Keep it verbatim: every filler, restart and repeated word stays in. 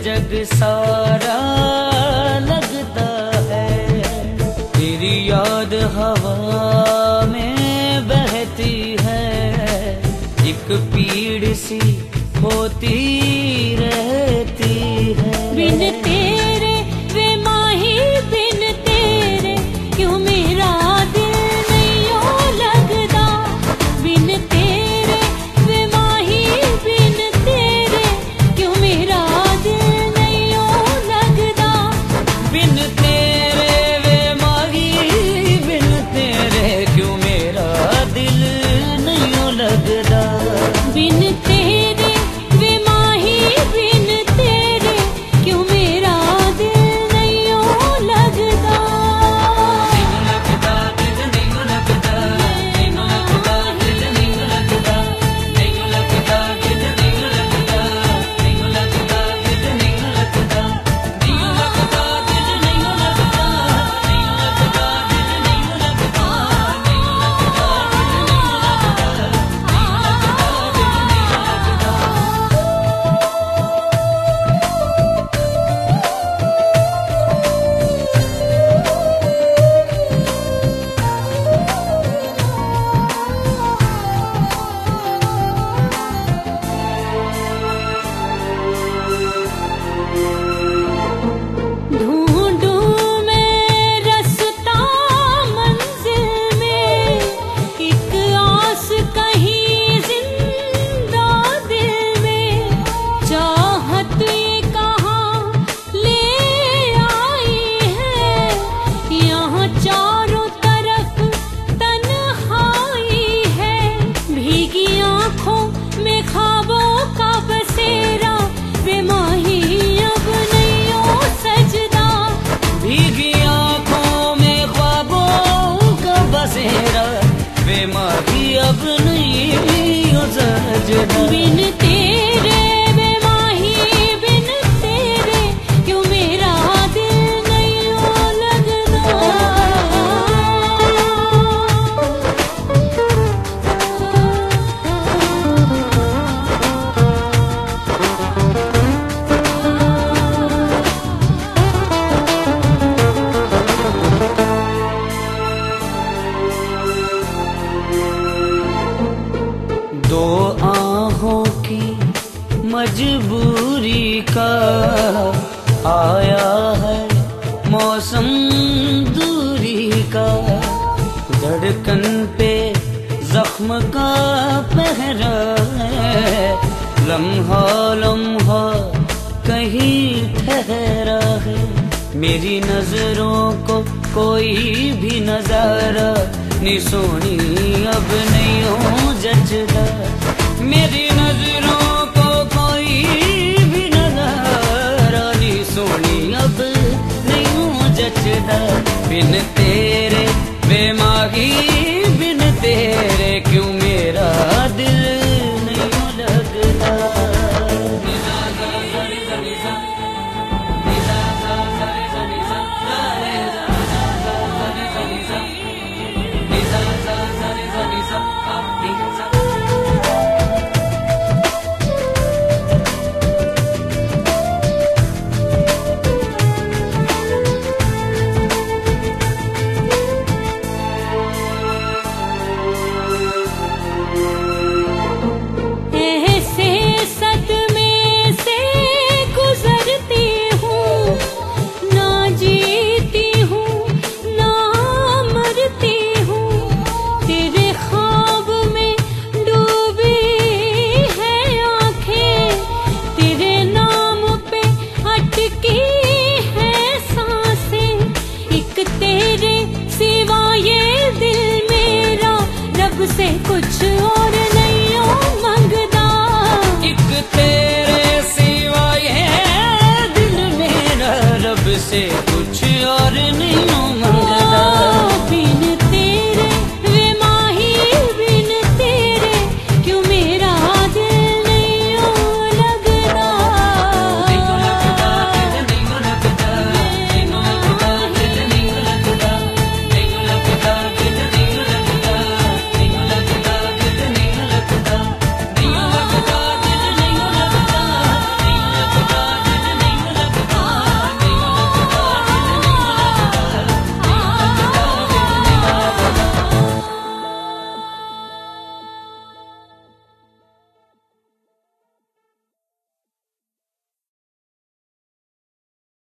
जग सारा लगता है। तेरी याद हवा में बहती है, एक पीड़ सी होती रहती है। बिन तेरे वे माही बिन तेरे क्यों मेरा दिल नहीं ओ लगदा। बिन तेरे वे माही बिन तेरे क्यों मेरा दिल नहीं ओ लगदा। बिन तेरे वे माही बिन तेरे क्यों मेरा दिल नहीं ओ लगदा। बिन तेरे वे माही बिन तेरे क्यों मेरा दिल नहीं ओ लगदा। नहीं लगदा दिल नहीं लगदा, नहीं लगदा दिल नहीं लगदा, नहीं लगदा दिल नहीं लगदा, नहीं लगदा दिल नहीं लगदा, नहीं लगदा दिल नहीं लगदा, नहीं लगदा दिल नहीं लगदा, नहीं लगदा ढूंढूं मैं रास्ता मंजिल में, एक आस कहीं जिंदा दिल में। चाहत ये कहाँ ले आई है, यहाँ चारों तरफ तन्हाई है। भीगी आँखों में ख्वाबों का बसेरा, वे माही अब नहीं ओ सजदा। भीगी आँखों में ख्वाबों का बसेरा, वे माही अब नहीं हो सजदा। बिन तेरे वे माही बिन तेरे क्यों मेरा दिल नहीं ओ लगदा। दो आहों की मजबूरी का आया है मौसम दूरी का। धड़कन पे जख्म का पहरा है, लम्हा लम्हा कहीं ठहरा है। मेरी नजरों को कोई भी नजारा नी सोनी अब नहीं हो जचदा। मेरी नजरों को कोई भी नजारा नी सोनी अब नहीं हो जचदा। बिन तेरे वे माही बिन तेरे क्यों मेरा दिल नहीं हो लगदा। ऐसे सदमे से गुजरती हूँ, ना जीती हूँ ना मरती हूँ। तेरे ख्वाब में डूबी है आँखें, तेरे नाम पे अटकी है सांसें। एक तेरे सिवा ये दिल मेरा रब से कुछ और नहीं ओ मंगदा। एक तेरे सिवा ये दिल मेरा रब से कुछ और नहीं हो